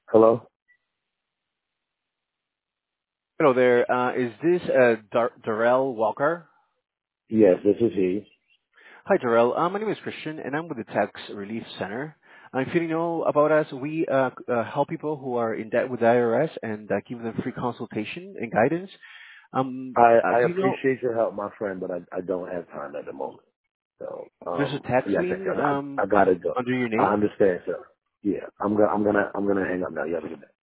Hello? Hello there. Is this Darrell Walker? Yes, this is he. Hi, Darrell. My name is Christian, and I'm with the Tax Relief Center. If you know about us, we help people who are in debt with the IRS and give them free consultation and guidance. I Do you know appreciate your help, my friend, but I don't have time at the moment. So, there's a tax yes, lien I gotta go. under your I name? understand, sir. Yeah, I'm gonna hang up now. You have a good day.